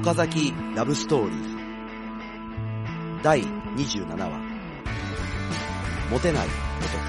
岡崎ラブストーリーズ第27話モテない男。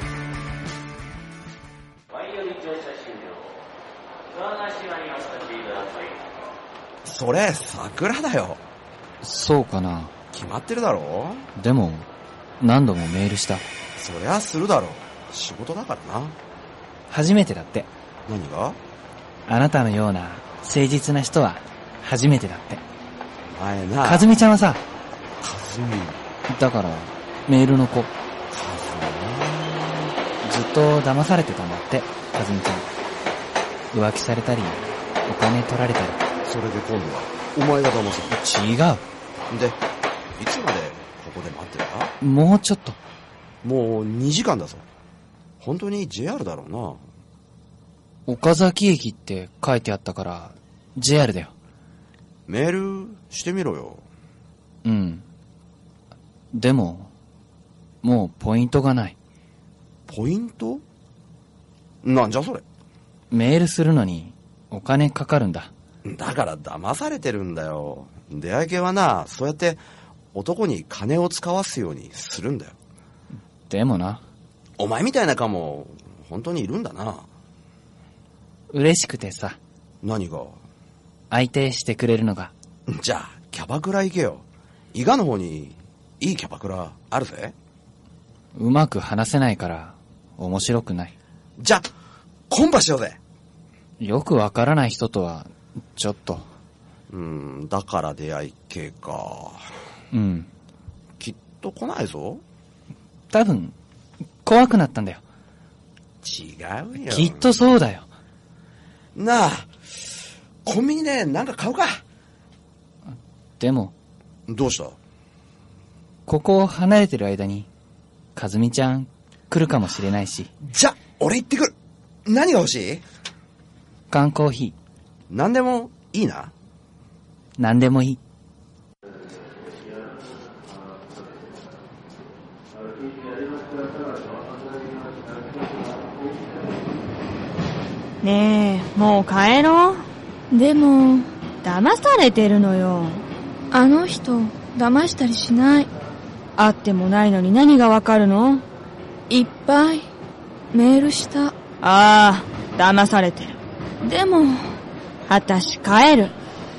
それ桜だよ。 そうかな。 決まってるだろ。 でも何度もメールした。 そりゃするだろ、仕事だからな。 初めてだって。 何が？ あなたのような誠実な人は初めてだって。 前な。 かずみちゃんはさ。 かずみだからメールの子。 かずっと騙されてたんだって。かずみちゃん浮気されたりお金取られたり。 それで今度はお前が騙され違う。 でいつまでここで待ってるか？ もうちょっと。 もう2時間だぞ。本当に JR だろうな。 岡崎駅って書いてあったから JR だよ。 メールしてみろよ。 うん。でももうポイントがない。 ポイント？なんじゃそれ。 メールするのにお金かかるんだ。 だから騙されてるんだよ。出会い系はな、そうやって男に金を使わすようにするんだよ。 でもな。 お前みたいなカモ本当にいるんだな。 嬉しくてさ。 何が？ 相手してくれるのが。 じゃあキャバクラ行けよ。伊賀の方にいいキャバクラあるぜ。 うまく話せないから面白くない。 じゃあコンパしようぜ。 よくわからない人とはちょっと。 だから出会い系か。 うん。 きっと来ないぞ。 多分怖くなったんだよ。 違うよ。 きっとそうだよ。 なあ、コンビニでなんか買うか。 でもどうした？ ここを離れてる間にかずみちゃん来るかもしれないし。 じゃ俺行ってくる。何が欲しい？ 缶コーヒー。 何でもいいな。 何でもいい。 ねえ、もう帰ろう。でも騙されてるのよ。 あの人騙したりしない。 会ってもないのに何がわかるの？ いっぱいメールした。 ああ、騙されてる。 でも私帰る。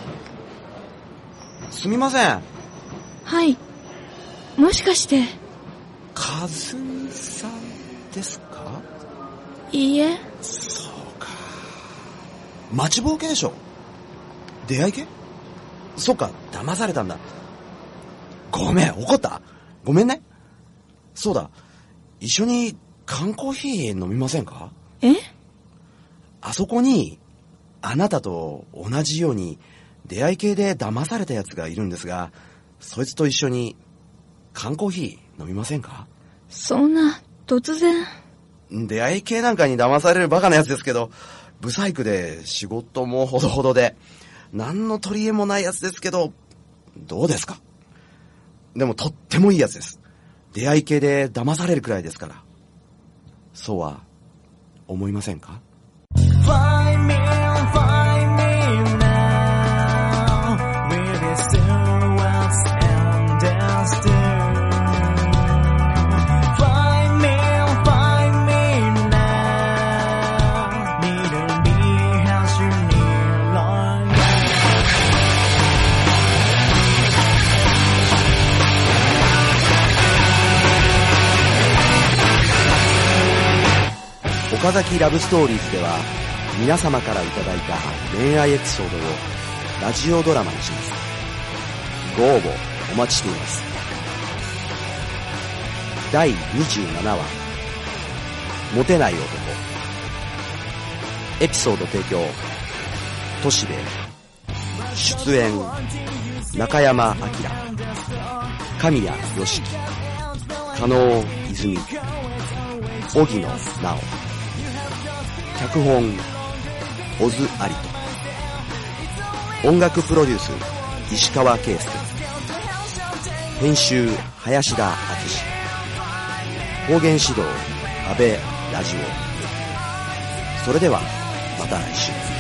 すみません。 はい。もしかしてかずみさんですか？ いいえ。 そうか。待ちぼうけでしょ。出会い系？そっか、騙されたんだ。ごめん、怒った？ごめんね。そうだ、一緒に缶コーヒー飲みませんか？ え？ あそこにあなたと同じように出会い系で騙されたやつがいるんですが、そいつと一緒に缶コーヒー飲みませんか？ そんな突然。 出会い系なんかに騙されるバカなやつですけど、ブサイクで仕事もほどほどで何の取り柄もないやつですけど、どうですか？でもとってもいいやつです。出会い系で騙されるくらいですから。そうは思いませんか？Find me now with the silhouettes and Find me now. Neither me has you near long. 岡崎ラブストーリーズでは皆様からいただいた恋愛エピソードをラジオドラマにします。ご応募お待ちしています。第27話モテない男。エピソード提供都市で。出演中山明、神谷良樹、加納泉、荻野直、脚本小津有人、音楽プロデュース石川圭介、編集林田敦、方言指導安倍ラジオ。それではまた来週。